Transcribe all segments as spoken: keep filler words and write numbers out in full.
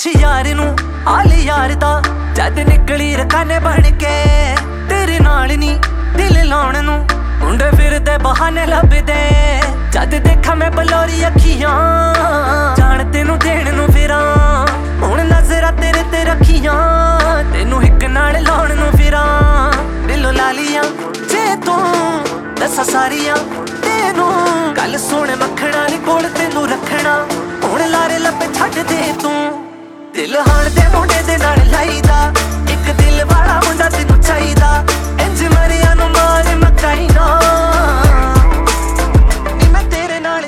ਪੁੱਛ यार नू हाल यार दा जद निकली रखाने बन के तेरे नाल नी दिल लाउण नू मुंडे फिरदे बहाने लभदे जद देखा मैं बलौरी अखियां जान तेनू देण नू फिरां हुण नजरां तेरे ते रखियां तेनू हिक नाल लाउण नू फिरां दिलों ला लियां जे तू दसा सारियां तेनू गल सुण मखणा नी कोल तेनू रखना हुण लारे लपे छड्ड दे तू दिल हाण दे मुंडे दे नाल लाईदा इक दिल वाला मुंडा तेनू चाहीदा इंज मरिया नू मार मकाई ना नी मैं तेरे नाल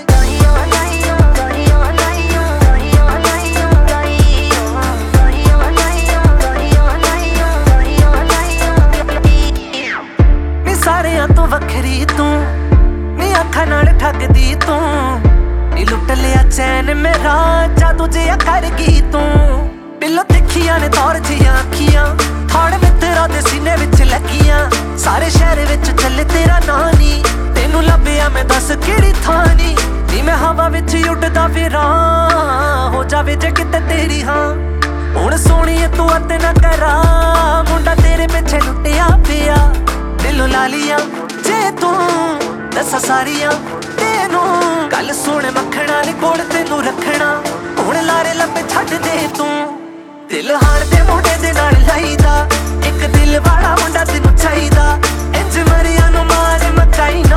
नी सारियां तो वखरी तू नी अखां नाल ठगदी तू नी लुट लिया चैन मेरा जादू जिया कर गई तू पिलो तिखियां ने दौर जिया अखियां थाड़ मित्रा दे सीने विच लगियां सारे शहर विच चले तेरा नां नी तेनू लभया मैं दस किहड़ी थां नी नी मैं हवा विच उड़दा फिरां हो जावे जे किते तेरी हां हुण सोहणीए तू अते ना करा मुंडा तेरे पिछे लुटिया पिया दिलों ला लियां जे तू दसा सारियां तेनू गल सुण मखणा नी कोल तेनू रखना हुण लारे लपे छड्ड दे तू दिल हाण दे मुंडे दे नाल लाईदा इक दिल वाला मुंडा तेनू चाहीदा इंज मरिया नू मार मकाई ना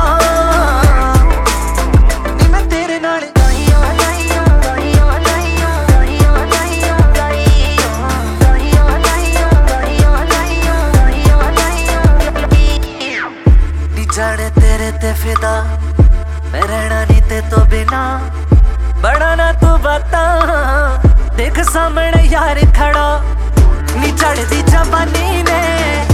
नी मैं तेरे नाल नी जाने तेरे ते फिदा मैं रहना नी ते तो बिना बड़ा ना तू बाता देख सामने यार खड़ा नी चढ़दी जवानी ने